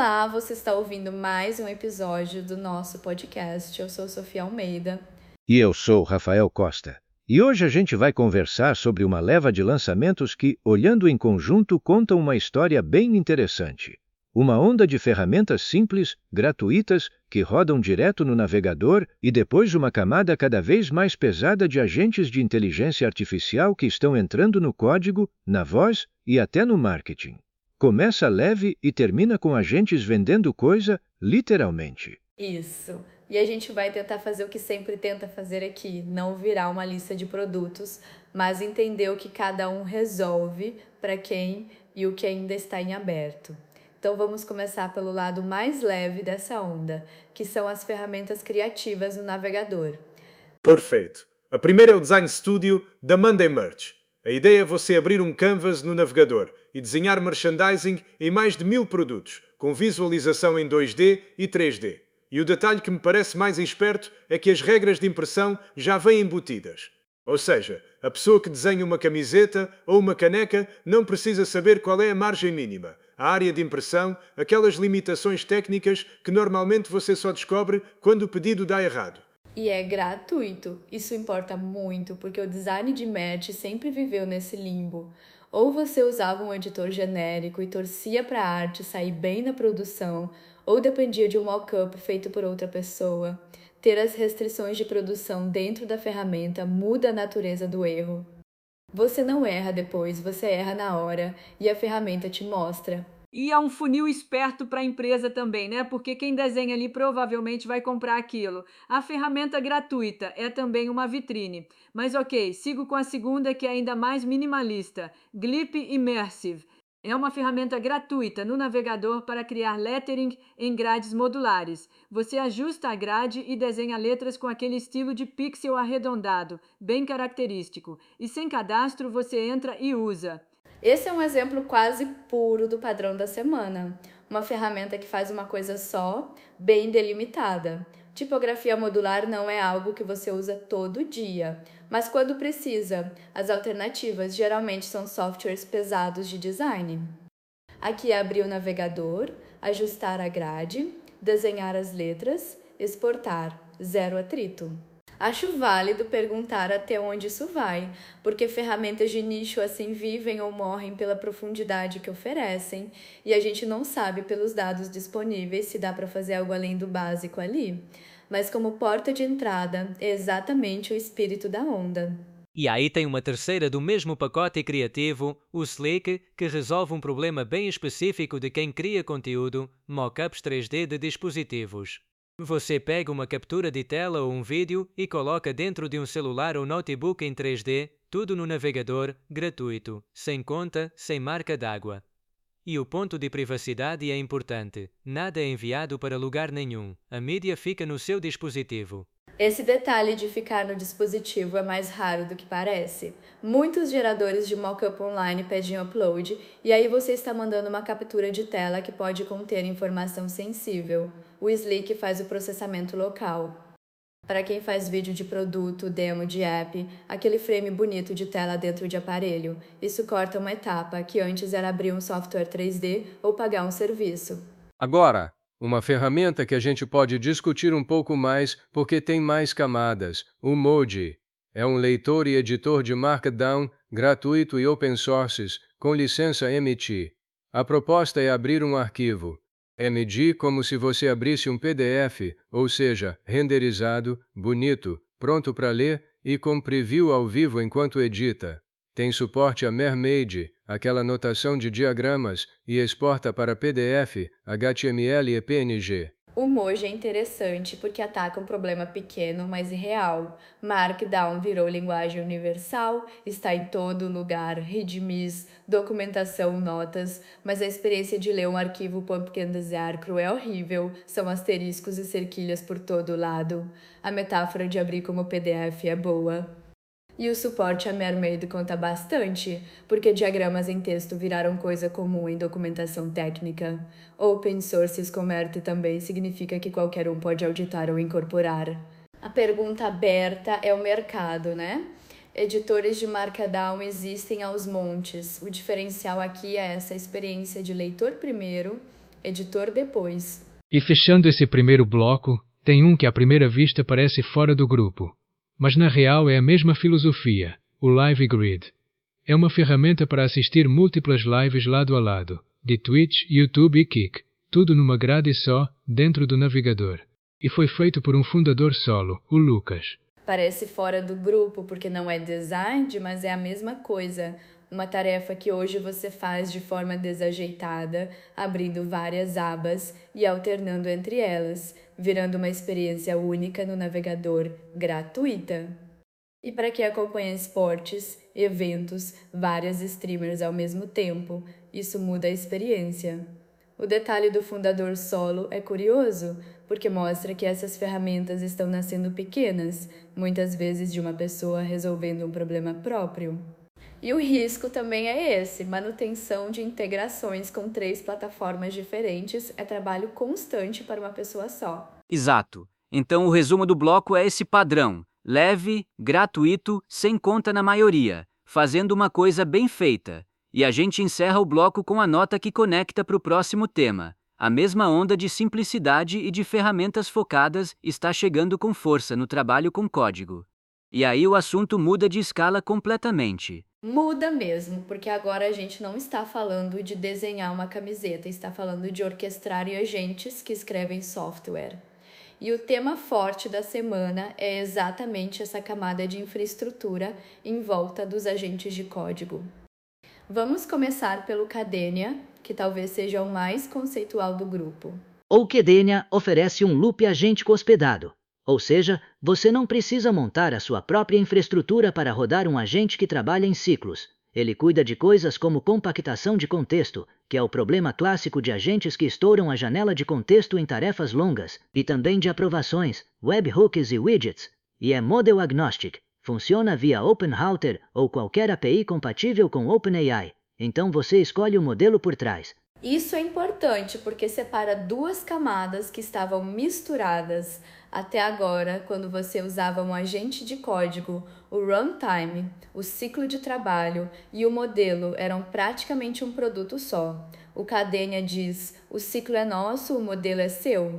Olá, você está ouvindo mais um episódio do nosso podcast. Eu sou Sofia Almeida. E eu sou Rafael Costa. E hoje a gente vai conversar sobre uma leva de lançamentos que, olhando em conjunto, contam uma história bem interessante. Uma onda de ferramentas simples, gratuitas, que rodam direto no navegador e depois uma camada cada vez mais pesada de agentes de inteligência artificial que estão entrando no código, na voz e até no marketing. Começa leve e termina com agentes vendendo coisa, literalmente. Isso. E a gente vai tentar fazer o que sempre tenta fazer aqui, não virar uma lista de produtos, mas entender o que cada um resolve para quem e o que ainda está em aberto. Então vamos começar pelo lado mais leve dessa onda, que são as ferramentas criativas no navegador. Perfeito. A primeira é o Design Studio da Monday Merch. A ideia é você abrir um canvas no navegador e desenhar merchandising em mais de 1000 produtos, com visualização em 2D e 3D. E o detalhe que me parece mais esperto é que as regras de impressão já vêm embutidas. Ou seja, a pessoa que desenha uma camiseta ou uma caneca não precisa saber qual é a margem mínima, a área de impressão, aquelas limitações técnicas que normalmente você só descobre quando o pedido dá errado. E é gratuito. Isso importa muito, porque o design de merch sempre viveu nesse limbo. Ou você usava um editor genérico e torcia para a arte sair bem na produção, ou dependia de um mock-up feito por outra pessoa. Ter as restrições de produção dentro da ferramenta muda a natureza do erro. Você não erra depois, você erra na hora, e a ferramenta te mostra. E é um funil esperto para a empresa também, né? Porque quem desenha ali provavelmente vai comprar aquilo. A ferramenta gratuita é também uma vitrine. Mas ok, sigo com a segunda, que é ainda mais minimalista. Glip Immersive. É uma ferramenta gratuita no navegador para criar lettering em grades modulares. Você ajusta a grade e desenha letras com aquele estilo de pixel arredondado, bem característico. E sem cadastro você entra e usa. Esse é um exemplo quase puro do padrão da semana. Uma ferramenta que faz uma coisa só, bem delimitada. Tipografia modular não é algo que você usa todo dia, mas quando precisa. As alternativas geralmente são softwares pesados de design. Aqui é abrir o navegador, ajustar a grade, desenhar as letras, exportar, zero atrito. Acho válido perguntar até onde isso vai, porque ferramentas de nicho assim vivem ou morrem pela profundidade que oferecem, e a gente não sabe pelos dados disponíveis se dá para fazer algo além do básico ali. Mas como porta de entrada, é exatamente o espírito da onda. E aí tem uma terceira do mesmo pacote criativo, o Slick, que resolve um problema bem específico de quem cria conteúdo, mockups 3D de dispositivos. Você pega uma captura de tela ou um vídeo e coloca dentro de um celular ou notebook em 3D, tudo no navegador, gratuito, sem conta, sem marca d'água. E o ponto de privacidade é importante. Nada é enviado para lugar nenhum. A mídia fica no seu dispositivo. Esse detalhe de ficar no dispositivo é mais raro do que parece. Muitos geradores de mockup online pedem upload, e aí você está mandando uma captura de tela que pode conter informação sensível. O Slick faz o processamento local. Para quem faz vídeo de produto, demo de app, aquele frame bonito de tela dentro de aparelho, isso corta uma etapa que antes era abrir um software 3D ou pagar um serviço. Agora, uma ferramenta que a gente pode discutir um pouco mais porque tem mais camadas. O Moji é um leitor e editor de Markdown gratuito e open source, com licença MT. A proposta é abrir um arquivo MD como se você abrisse um PDF, ou seja, renderizado, bonito, pronto para ler e com preview ao vivo enquanto edita. Tem suporte a Mermaid, aquela notação de diagramas, e exporta para PDF, HTML e PNG. O Moji é interessante porque ataca um problema pequeno, mas real. Markdown virou linguagem universal, está em todo lugar, readmes, documentação, notas, mas a experiência de ler um arquivo Pumpkin Design é horrível, são asteriscos e cerquilhas por todo lado. A metáfora de abrir como PDF é boa. E o suporte a Mermaid conta bastante, porque diagramas em texto viraram coisa comum em documentação técnica. Open sources com MERT também significa que qualquer um pode auditar ou incorporar. A pergunta aberta é o mercado, né? Editores de Markdown existem aos montes. O diferencial aqui é essa experiência de leitor primeiro editor depois. E fechando esse primeiro bloco, tem um que à primeira vista parece fora do grupo. Mas na real é a mesma filosofia, o Live Grid. É uma ferramenta para assistir múltiplas lives lado a lado, de Twitch, YouTube e Kick, tudo numa grade só, dentro do navegador. E foi feito por um fundador solo, o Lucas. Parece fora do grupo porque não é design, mas é a mesma coisa. Uma tarefa que hoje você faz de forma desajeitada, abrindo várias abas e alternando entre elas, virando uma experiência única no navegador, gratuita. E para quem acompanha esportes, eventos, várias streamers ao mesmo tempo, isso muda a experiência. O detalhe do fundador solo é curioso, porque mostra que essas ferramentas estão nascendo pequenas, muitas vezes de uma pessoa resolvendo um problema próprio. E o risco também é esse, manutenção de integrações com 3 plataformas diferentes é trabalho constante para uma pessoa só. Exato. Então o resumo do bloco é esse padrão: leve, gratuito, sem conta na maioria, fazendo uma coisa bem feita. E a gente encerra o bloco com a nota que conecta para o próximo tema. A mesma onda de simplicidade e de ferramentas focadas está chegando com força no trabalho com código. E aí o assunto muda de escala completamente. Muda mesmo, porque agora a gente não está falando de desenhar uma camiseta, está falando de orquestrar agentes que escrevem software. E o tema forte da semana é exatamente essa camada de infraestrutura em volta dos agentes de código. Vamos começar pelo Kadenia, que talvez seja o mais conceitual do grupo. O Kadenia oferece um loop agêntico hospedado, ou seja, você não precisa montar a sua própria infraestrutura para rodar um agente que trabalha em ciclos. Ele cuida de coisas como compactação de contexto, que é o problema clássico de agentes que estouram a janela de contexto em tarefas longas, e também de aprovações, webhooks e widgets, e é model agnostic. Funciona via OpenRouter ou qualquer API compatível com OpenAI, então você escolhe o modelo por trás. Isso é importante porque separa 2 camadas que estavam misturadas até agora quando você usava um agente de código, o runtime, o ciclo de trabalho e o modelo eram praticamente um produto só. O Kadenia diz: o ciclo é nosso, o modelo é seu.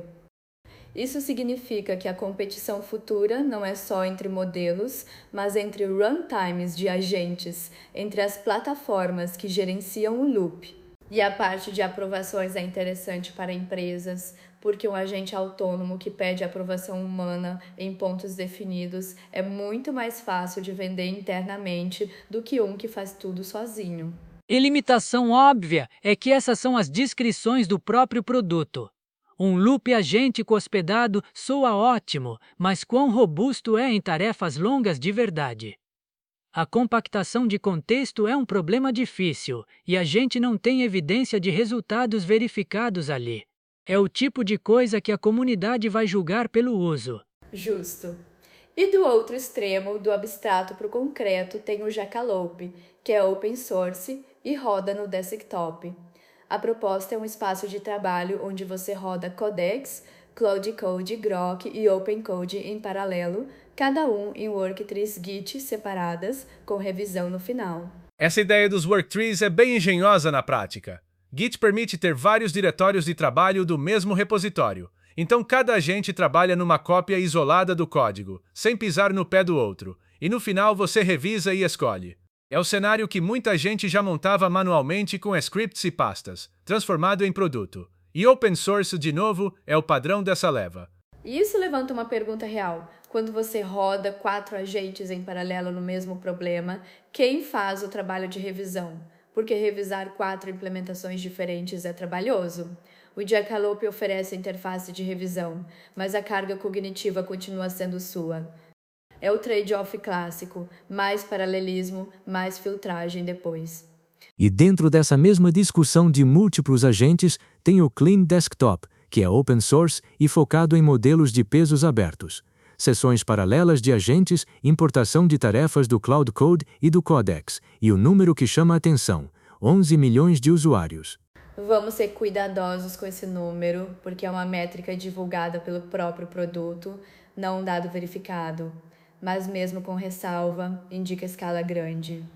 Isso significa que a competição futura não é só entre modelos, mas entre runtimes de agentes, entre as plataformas que gerenciam o loop. E a parte de aprovações é interessante para empresas, porque um agente autônomo que pede aprovação humana em pontos definidos é muito mais fácil de vender internamente do que um que faz tudo sozinho. E limitação óbvia é que essas são as descrições do próprio produto. Um loop agêntico hospedado soa ótimo, mas quão robusto é em tarefas longas de verdade? A compactação de contexto é um problema difícil, e a gente não tem evidência de resultados verificados ali. É o tipo de coisa que a comunidade vai julgar pelo uso. Justo. E do outro extremo, do abstrato para o concreto, tem o Jackalope, que é open source e roda no desktop. A proposta é um espaço de trabalho onde você roda Codex, Cloud Code, Grok e OpenCode em paralelo, cada um em worktrees Git separadas, com revisão no final. Essa ideia dos worktrees é bem engenhosa na prática. Git permite ter vários diretórios de trabalho do mesmo repositório, então cada agente trabalha numa cópia isolada do código, sem pisar no pé do outro, e no final você revisa e escolhe. É o cenário que muita gente já montava manualmente com scripts e pastas, transformado em produto. E open source, de novo, é o padrão dessa leva. E isso levanta uma pergunta real. Quando você roda 4 agentes em paralelo no mesmo problema, quem faz o trabalho de revisão? Porque revisar 4 implementações diferentes é trabalhoso. O Jackalope oferece a interface de revisão, mas a carga cognitiva continua sendo sua. É o trade-off clássico, mais paralelismo, mais filtragem depois. E dentro dessa mesma discussão de múltiplos agentes, tem o Clean Desktop, que é open source e focado em modelos de pesos abertos. Seções paralelas de agentes, importação de tarefas do Cloud Code e do Codex, e o número que chama a atenção, 11 milhões de usuários. Vamos ser cuidadosos com esse número, porque é uma métrica divulgada pelo próprio produto, não um dado verificado. Mas mesmo com ressalva, indica escala grande.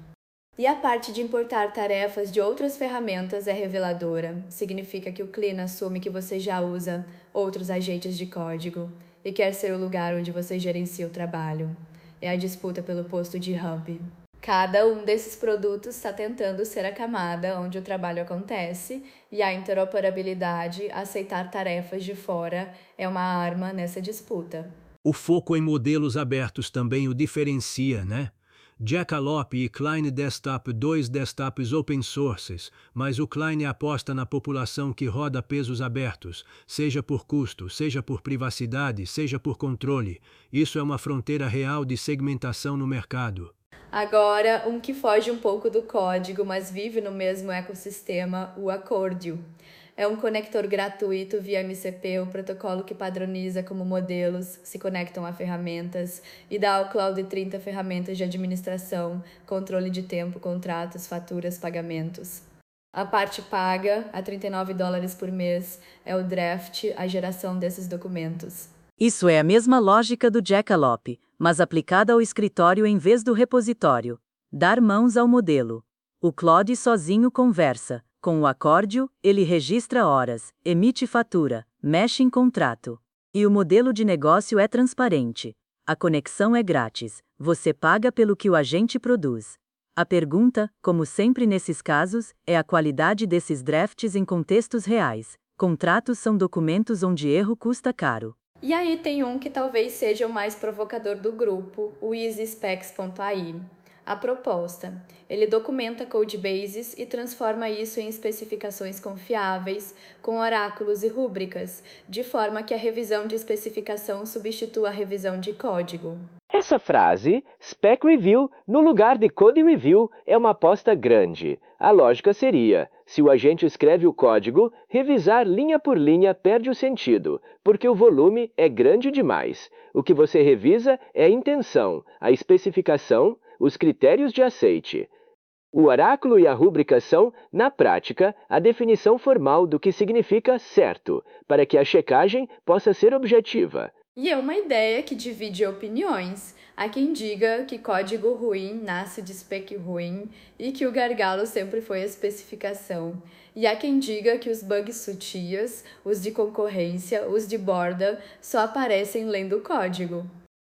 E a parte de importar tarefas de outras ferramentas é reveladora. Significa que o Clean assume que você já usa outros agentes de código e quer ser o lugar onde você gerencia o trabalho. É a disputa pelo posto de hub. Cada um desses produtos está tentando ser a camada onde o trabalho acontece, e a interoperabilidade, aceitar tarefas de fora, é uma arma nessa disputa. O foco em modelos abertos também o diferencia, né? Jackalope e Klein Desktop, dois desktops open sources, mas o Klein aposta na população que roda pesos abertos, seja por custo, seja por privacidade, seja por controle. Isso é uma fronteira real de segmentação no mercado. Agora, um que foge um pouco do código, mas vive no mesmo ecossistema, o Accordio. É um conector gratuito via MCP, o protocolo que padroniza como modelos se conectam a ferramentas e dá ao Cloud 30 ferramentas de administração, controle de tempo, contratos, faturas, pagamentos. A parte paga, a $39 por mês, é o draft, a geração desses documentos. Isso é a mesma lógica do Jackalope, mas aplicada ao escritório em vez do repositório. Dar mãos ao modelo. O Claude sozinho conversa. Com o Accordio, ele registra horas, emite fatura, mexe em contrato. E o modelo de negócio é transparente. A conexão é grátis. Você paga pelo que o agente produz. A pergunta, como sempre nesses casos, é a qualidade desses drafts em contextos reais. Contratos são documentos onde erro custa caro. E aí tem um que talvez seja o mais provocador do grupo, o EasySpecs.ai. A proposta. Ele documenta codebases e transforma isso em especificações confiáveis, com oráculos e rúbricas, de forma que a revisão de especificação substitua a revisão de código. Essa frase, Spec Review, no lugar de Code Review, é uma aposta grande. A lógica seria, se o agente escreve o código, revisar linha por linha perde o sentido, porque o volume é grande demais. O que você revisa é a intenção, a especificação, os critérios de aceite. O oráculo e a rúbrica são, na prática, a definição formal do que significa certo, para que a checagem possa ser objetiva. E é uma ideia que divide opiniões. Há quem diga que código ruim nasce de spec ruim e que o gargalo sempre foi a especificação. E há quem diga que os bugs sutis, os de concorrência, os de borda, só aparecem lendo o código.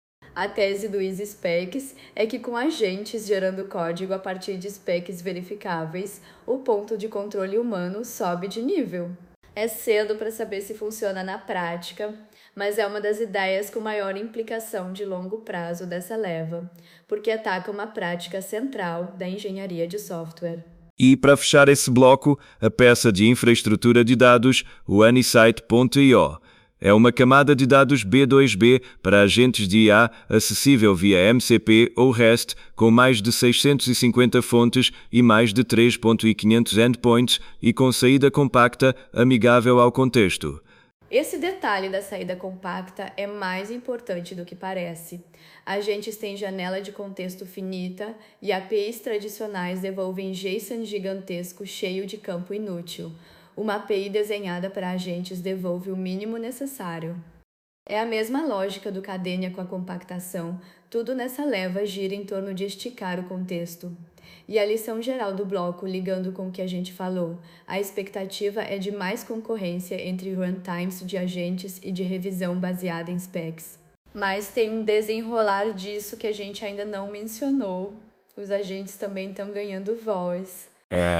A tese do EasySpecs é que com agentes gerando código a partir de specs verificáveis, o ponto de controle humano sobe de nível. É cedo para saber se funciona na prática, mas é uma das ideias com maior implicação de longo prazo dessa leva, porque ataca uma prática central da engenharia de software. E para fechar esse bloco, a peça de infraestrutura de dados, o Anysight.io. É uma camada de dados B2B para agentes de IA acessível via MCP ou REST, com mais de 650 fontes e mais de 3.500 endpoints e com saída compacta, amigável ao contexto. Esse detalhe da saída compacta é mais importante do que parece. Agentes têm janela de contexto finita e APIs tradicionais devolvem JSON gigantesco cheio de campo inútil. Uma API desenhada para agentes devolve o mínimo necessário. É a mesma lógica do Kadenia com a compactação. Tudo nessa leva gira em torno de esticar o contexto. E a lição geral do bloco, ligando com o que a gente falou, a expectativa é de mais concorrência entre runtimes de agentes e de revisão baseada em specs. Mas tem um desenrolar disso que a gente ainda não mencionou. Os agentes também estão ganhando voz.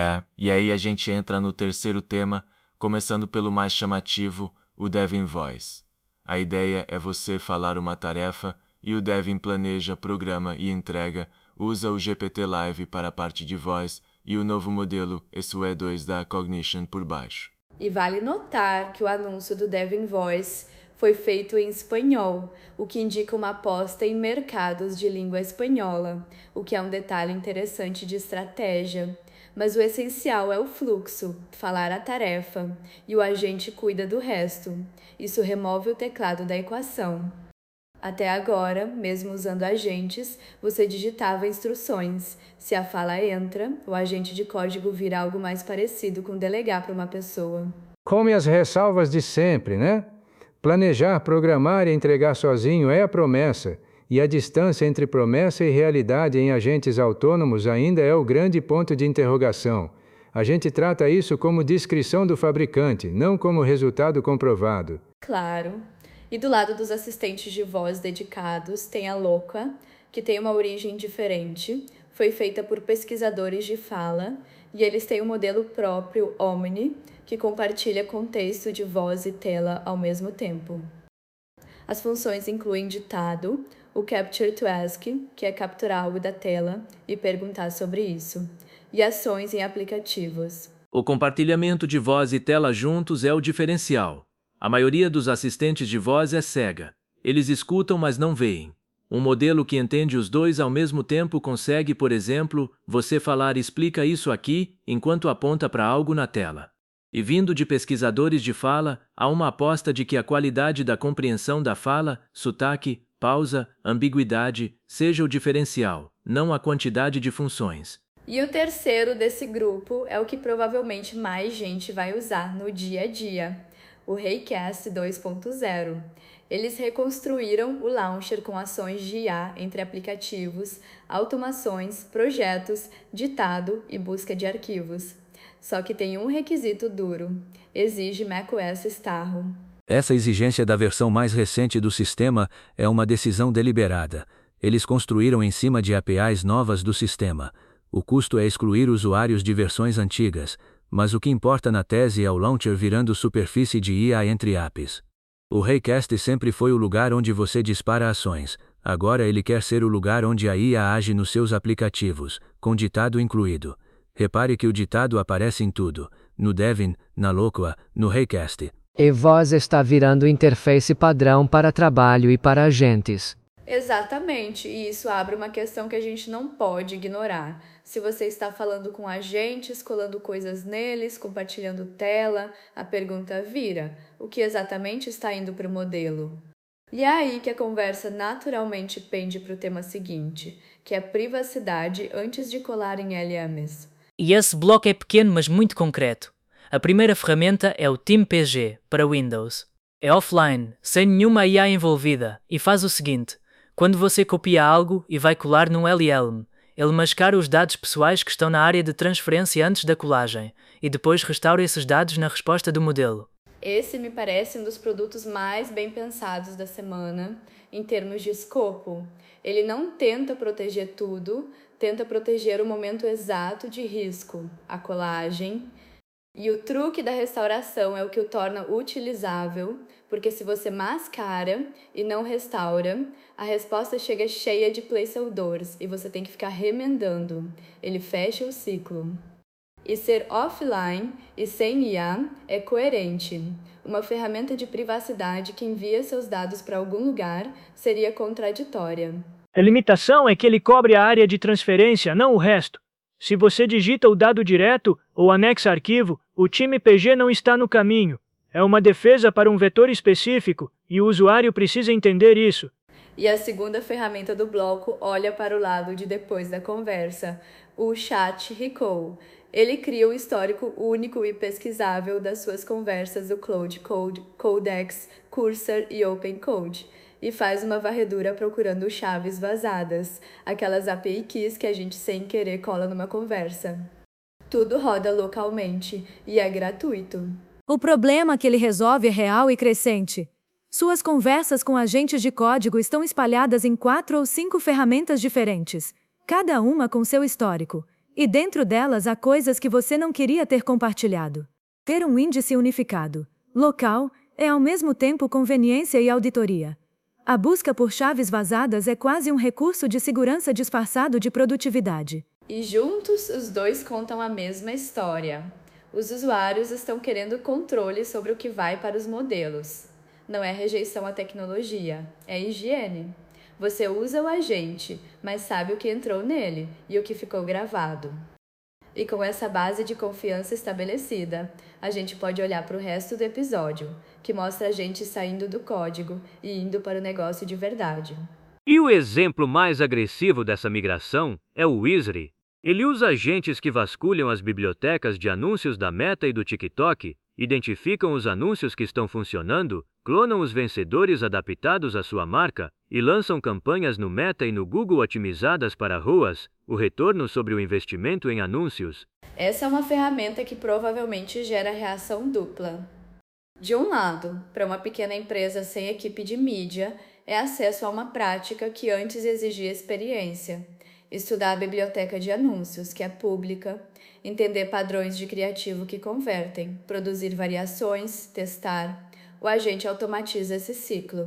E aí a gente entra no terceiro tema, começando pelo mais chamativo, o Devin Voice. A ideia é você falar uma tarefa e o Devin planeja, programa e entrega, usa o GPT-Live para a parte de voz e o novo modelo SUE2 da Cognition por baixo. E vale notar que o anúncio do Devin Voice foi feito em espanhol, o que indica uma aposta em mercados de língua espanhola, o que é um detalhe interessante de estratégia. Mas o essencial é o fluxo, falar a tarefa, e o agente cuida do resto. Isso remove o teclado da equação. Até agora, mesmo usando agentes, você digitava instruções. Se a fala entra, o agente de código vira algo mais parecido com delegar para uma pessoa. Come as ressalvas de sempre, né? Planejar, programar e entregar sozinho é a promessa. e a distância entre promessa e realidade em agentes autônomos ainda é o grande ponto de interrogação. A gente trata isso como descrição do fabricante, não como resultado comprovado. Claro. E do lado dos assistentes de voz dedicados, tem a Loca, que tem uma origem diferente, foi feita por pesquisadores de fala, e eles têm um modelo próprio, Omni, que compartilha contexto de voz e tela ao mesmo tempo. As funções incluem ditado, o Capture to Ask, que é capturar algo da tela e perguntar sobre isso, e ações em aplicativos. O compartilhamento de voz e tela juntos é o diferencial. A maioria dos assistentes de voz é cega. Eles escutam, mas não veem. Um modelo que entende os dois ao mesmo tempo consegue, por exemplo, você falar "explica isso aqui" enquanto aponta para algo na tela. E vindo de pesquisadores de fala, há uma aposta de que a qualidade da compreensão da fala, sotaque, pausa, ambiguidade, seja o diferencial, não a quantidade de funções. E o terceiro desse grupo é o que provavelmente mais gente vai usar no dia a dia, o Raycast 2.0. Eles reconstruíram o launcher com ações de IA entre aplicativos, automações, projetos, ditado e busca de arquivos. Só que tem um requisito duro: exige macOS Starro. Essa exigência da versão mais recente do sistema é uma decisão deliberada. Eles construíram em cima de APIs novas do sistema. O custo é excluir usuários de versões antigas, mas o que importa na tese é o launcher virando superfície de IA entre apps. O Raycast sempre foi o lugar onde você dispara ações, agora ele quer ser o lugar onde a IA age nos seus aplicativos, com ditado incluído. Repare que o ditado aparece em tudo, no Devin, na Locoa, no Raycast. E voz está virando interface padrão para trabalho e para agentes. Exatamente, e isso abre uma questão que a gente não pode ignorar. Se você está falando com agentes, colando coisas neles, compartilhando tela, a pergunta vira: o que exatamente está indo para o modelo? E é aí que a conversa naturalmente pende para o tema seguinte, que é privacidade antes de colar em LMs. E esse bloco é pequeno, mas muito concreto. A primeira ferramenta é o TeamPG, para Windows. É offline, sem nenhuma IA envolvida, e faz o seguinte: quando você copia algo e vai colar num LLM, ele mascara os dados pessoais que estão na área de transferência antes da colagem, e depois restaura esses dados na resposta do modelo. Esse me parece um dos produtos mais bem pensados da semana, em termos de escopo. Ele não tenta proteger tudo, tenta proteger o momento exato de risco, a colagem. E o truque da restauração é o que o torna utilizável, porque se você mascara e não restaura, a resposta chega cheia de placeholders e você tem que ficar remendando. Ele fecha o ciclo. E ser offline e sem IA é coerente. Uma ferramenta de privacidade que envia seus dados para algum lugar seria contraditória. A limitação é que ele cobre a área de transferência, não o resto. Se você digita o dado direto ou anexa arquivo, o time PG não está no caminho. É uma defesa para um vetor específico, e o usuário precisa entender isso. E a segunda ferramenta do bloco olha para o lado de depois da conversa, o Chat Recall. Ele cria um histórico único e pesquisável das suas conversas do Cloud Code, Codex, Cursor e OpenCode. E faz uma varredura procurando chaves vazadas, aquelas API keys que a gente sem querer cola numa conversa. Tudo roda localmente e é gratuito. O problema que ele resolve é real e crescente. Suas conversas com agentes de código estão espalhadas em 4 ou 5 ferramentas diferentes, cada uma com seu histórico, e dentro delas há coisas que você não queria ter compartilhado. Ter um índice unificado, local, é ao mesmo tempo conveniência e auditoria. A busca por chaves vazadas é quase um recurso de segurança disfarçado de produtividade. E juntos, os dois contam a mesma história. Os usuários estão querendo controle sobre o que vai para os modelos. Não é rejeição à tecnologia, é higiene. Você usa o agente, mas sabe o que entrou nele e o que ficou gravado. E com essa base de confiança estabelecida, a gente pode olhar para o resto do episódio, que mostra a gente saindo do código e indo para o negócio de verdade. E o exemplo mais agressivo dessa migração é o Wizard. Ele usa agentes que vasculham as bibliotecas de anúncios da Meta e do TikTok, identificam os anúncios que estão funcionando, clonam os vencedores adaptados à sua marca e lançam campanhas no Meta e no Google otimizadas para ROAS, o retorno sobre o investimento em anúncios. Essa é uma ferramenta que provavelmente gera reação dupla. De um lado, para uma pequena empresa sem equipe de mídia, é acesso a uma prática que antes exigia experiência. Estudar a biblioteca de anúncios, que é pública, entender padrões de criativo que convertem, produzir variações, testar. O agente automatiza esse ciclo.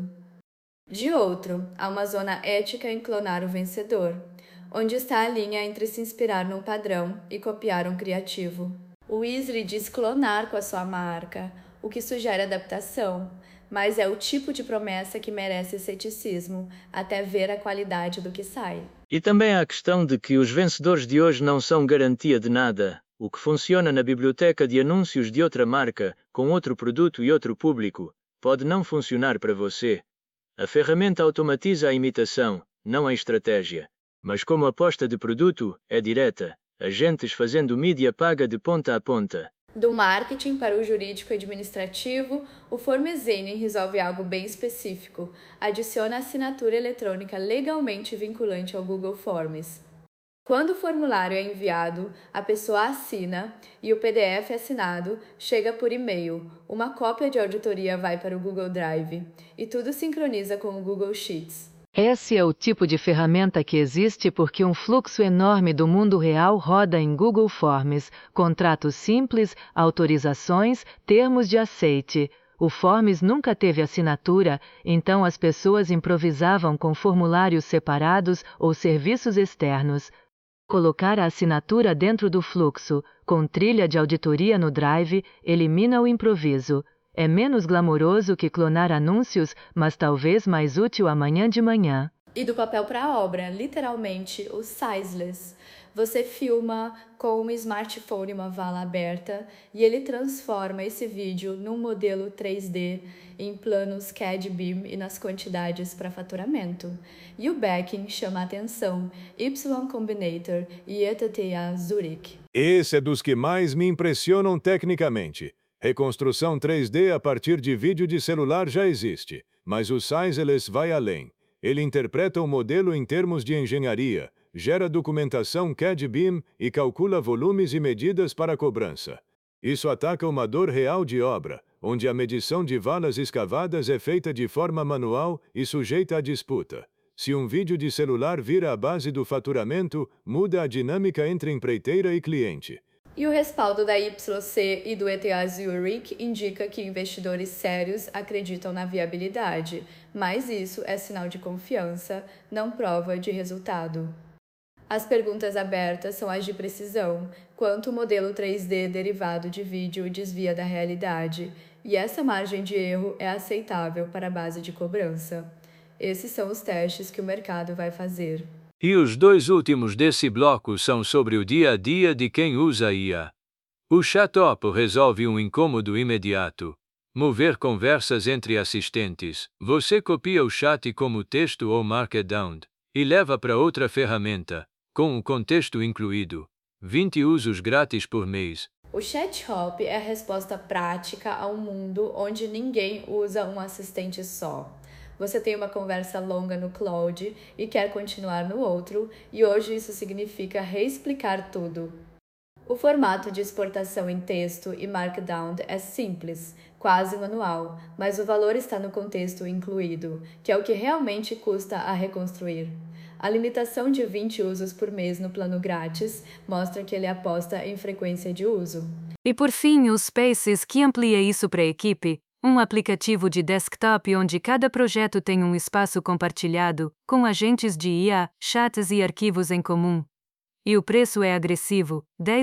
De outro, há uma zona ética em clonar o vencedor, onde está a linha entre se inspirar num padrão e copiar um criativo. O Weasley diz clonar com a sua marca, o que sugere adaptação, mas é o tipo de promessa que merece ceticismo, até ver a qualidade do que sai. E também há a questão de que os vencedores de hoje não são garantia de nada. O que funciona na biblioteca de anúncios de outra marca, com outro produto e outro público, pode não funcionar para você. A ferramenta automatiza a imitação, não a estratégia. Mas como aposta de produto, é direta. Agentes fazendo mídia paga de ponta a ponta. Do marketing para o jurídico e administrativo, o Formezine resolve algo bem específico. Adiciona a assinatura eletrônica legalmente vinculante ao Google Forms. Quando o formulário é enviado, a pessoa assina e o PDF assinado chega por e-mail. Uma cópia de auditoria vai para o Google Drive e tudo sincroniza com o Google Sheets. Esse é o tipo de ferramenta que existe porque um fluxo enorme do mundo real roda em Google Forms, contratos simples, autorizações, termos de aceite. O Forms nunca teve assinatura, então as pessoas improvisavam com formulários separados ou serviços externos. Colocar a assinatura dentro do fluxo, com trilha de auditoria no Drive, elimina o improviso. É menos glamouroso que clonar anúncios, mas talvez mais útil amanhã de manhã. E do papel para a obra, literalmente, o sizeless. Você filma com um smartphone uma vala aberta e ele transforma esse vídeo num modelo 3D em planos CAD BIM e nas quantidades para faturamento. E o backing chama a atenção, Y Combinator e ETH Zurich. Esse é dos que mais me impressionam tecnicamente. Reconstrução 3D a partir de vídeo de celular já existe, mas o Sizeless vai além. Ele interpreta o modelo em termos de engenharia, gera documentação CAD BIM e calcula volumes e medidas para cobrança. Isso ataca uma dor real de obra, onde a medição de valas escavadas é feita de forma manual e sujeita à disputa. Se um vídeo de celular vira a base do faturamento, muda a dinâmica entre empreiteira e cliente. E o respaldo da YC e do ETH Zurich indica que investidores sérios acreditam na viabilidade, mas isso é sinal de confiança, não prova de resultado. As perguntas abertas são as de precisão, quanto o modelo 3D derivado de vídeo desvia da realidade, e essa margem de erro é aceitável para a base de cobrança. Esses são os testes que o mercado vai fazer. E os dois últimos desse bloco são sobre o dia a dia de quem usa IA. O Chatop resolve um incômodo imediato. Mover conversas entre assistentes. Você copia o chat como texto ou Markdown e leva para outra ferramenta, com o contexto incluído. 20 usos grátis por mês. O ChatHop é a resposta prática a um mundo onde ninguém usa um assistente só. Você tem uma conversa longa no Cloud e quer continuar no outro, e hoje isso significa reexplicar tudo. O formato de exportação em texto e Markdown é simples, quase manual, mas o valor está no contexto incluído, que é o que realmente custa a reconstruir. A limitação de 20 usos por mês no plano grátis mostra que ele aposta em frequência de uso. E por fim, o Spaces, que amplia isso para a equipe. Um aplicativo de desktop onde cada projeto tem um espaço compartilhado, com agentes de IA, chats e arquivos em comum. E o preço é agressivo,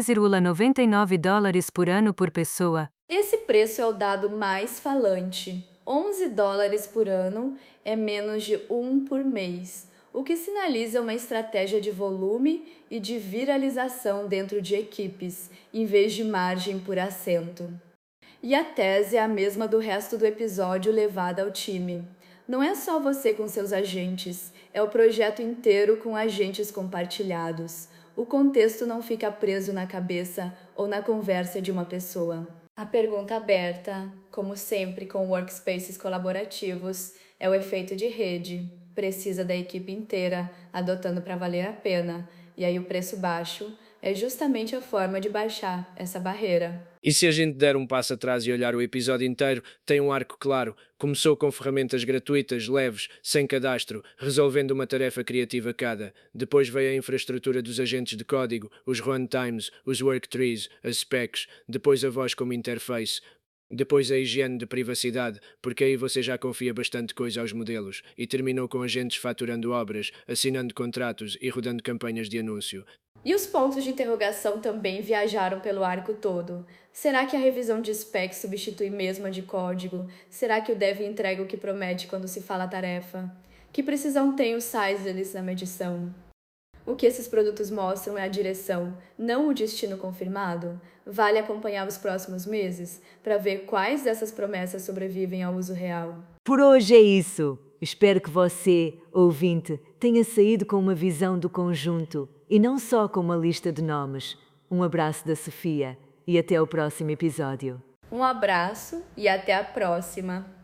$10,99 por ano por pessoa. Esse preço é o dado mais falante. $11 por ano é menos de 1 por mês, o que sinaliza uma estratégia de volume e de viralização dentro de equipes, em vez de margem por assento. E a tese é a mesma do resto do episódio levada ao time. Não é só você com seus agentes, é o projeto inteiro com agentes compartilhados. O contexto não fica preso na cabeça ou na conversa de uma pessoa. A pergunta aberta, como sempre com workspaces colaborativos, é o efeito de rede. Precisa da equipe inteira, adotando para valer a pena. E aí o preço baixo é justamente a forma de baixar essa barreira. E se a gente der um passo atrás e olhar o episódio inteiro, tem um arco claro. Começou com ferramentas gratuitas, leves, sem cadastro, resolvendo uma tarefa criativa cada. Depois veio a infraestrutura dos agentes de código, os runtimes, os worktrees, as specs, depois a voz como interface. Depois a higiene de privacidade, porque aí você já confia bastante coisa aos modelos, e terminou com agentes faturando obras, assinando contratos e rodando campanhas de anúncio. E os pontos de interrogação também viajaram pelo arco todo. Será que a revisão de specs substitui mesmo a de código? Será que o dev entrega o que promete quando se fala tarefa? Que precisão tem o Sizeless na medição? O que esses produtos mostram é a direção, não o destino confirmado? Vale acompanhar os próximos meses para ver quais dessas promessas sobrevivem ao uso real. Por hoje é isso. Espero que você, ouvinte, tenha saído com uma visão do conjunto e não só com uma lista de nomes. Um abraço da Sofia e até o próximo episódio. Um abraço e até a próxima!